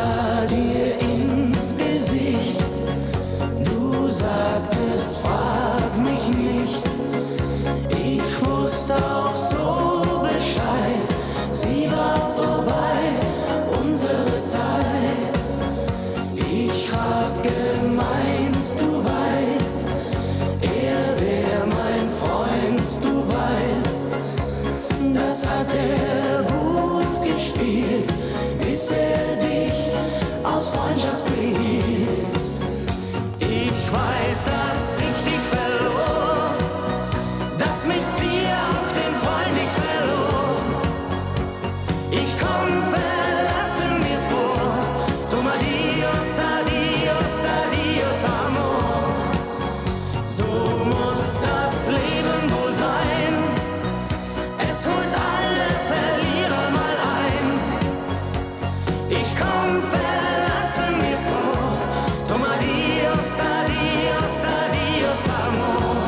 sah dir ins Gesicht. Du sagtest, frag mich nicht. Ich wusste auch so Bescheid. Sie war vorbei, unsere Zeit. Ich hab gemeint, du weißt, er wär mein Freund, du weißt. Das hat er gut gespielt, bis er dich aus Freundschaft behielt. Ich weiß, dass ich dich verlor, dass mit dir auch den Freund ich verlor. Ich komm verlassen mir vor, drum adios, adios, adios, amor. So muss das Leben wohl sein, es holt alle Verlierer mal ein. Ich komm verlassen mir vor, drum adios, adios, adios, amor.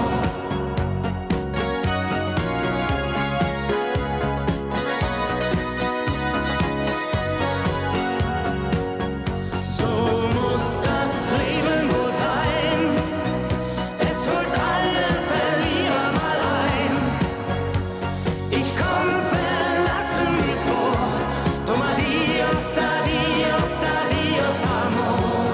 So muss das Leben wohl sein, es holt alle Verlierer mal ein. Ich komm verlassen mir vor, drum adios, adios, adios, amor.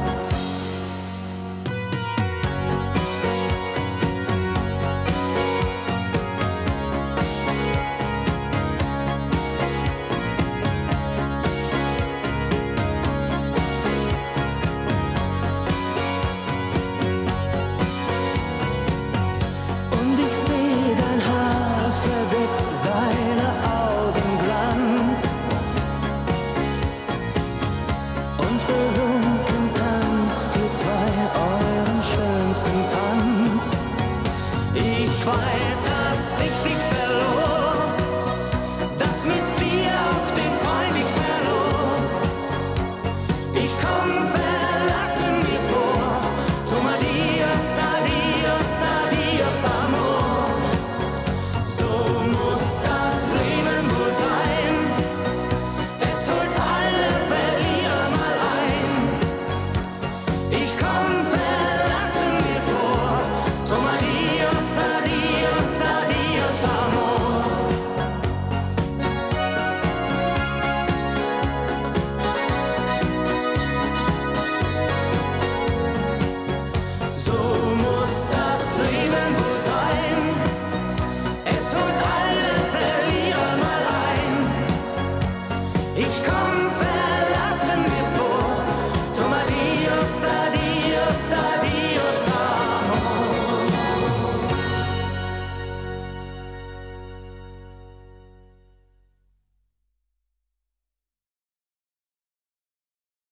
Und ich seh dein Haar verdeckt, deine Augen Glanz. Und versunken tanzt ihr zwei euren schönsten Tanz. Ich weiß, dass ich